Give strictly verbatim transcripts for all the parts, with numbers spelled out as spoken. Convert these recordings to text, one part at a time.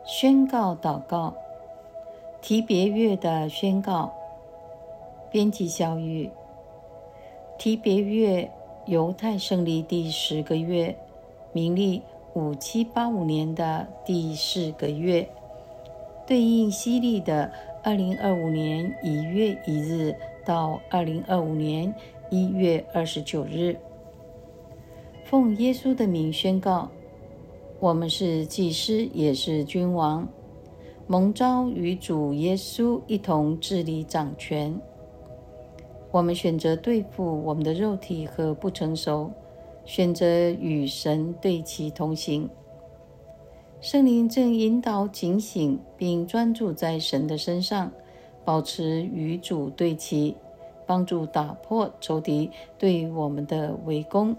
宣告祷告，提别月的宣告。编辑小语：提别月，犹太胜利第十个月，民历五七八五年的第四个月，对应西历的二零二五年一月一日到二零二五年一月二十九日。奉耶稣的名宣告，我们是祭司，也是君王，蒙召与主耶稣一同治理掌权。我们选择对付我们的肉体和不成熟，选择与神对齐同行。圣灵正引导警醒，并专注在神的身上，保持与主对齐，帮助打破仇敌对我们的围攻。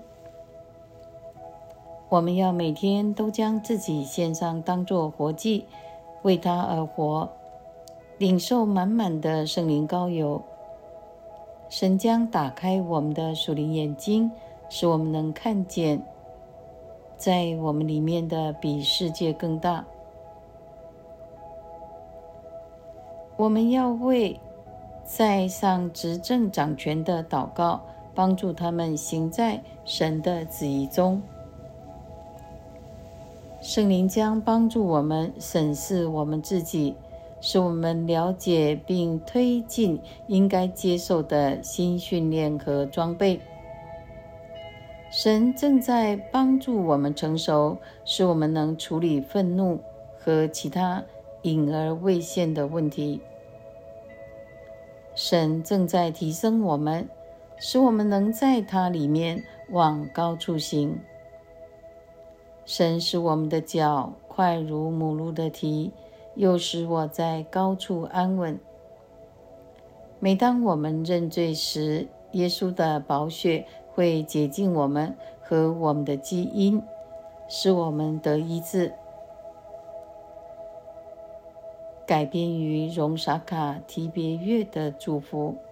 我们要每天都将自己献上，当作活祭，为他而活，领受满满的圣灵膏油。神将打开我们的属灵眼睛，使我们能看见在我们里面的比世界更大。我们要为在上执政掌权的祷告，帮助他们行在神的旨意中。圣灵将帮助我们审视我们自己，使我们了解并推进应该接受的新训练和装备。神正在帮助我们成熟，使我们能处理愤怒和其他隐而未现的问题。神正在提升我们，使我们能在他里面往高处行。神使我们的脚快如母鹿的蹄，又使我在高处安稳。每当我们认罪时，耶稣的宝血会洁净我们和我们的基因，使我们得医治。改编于荣萨卡提别月的祝福。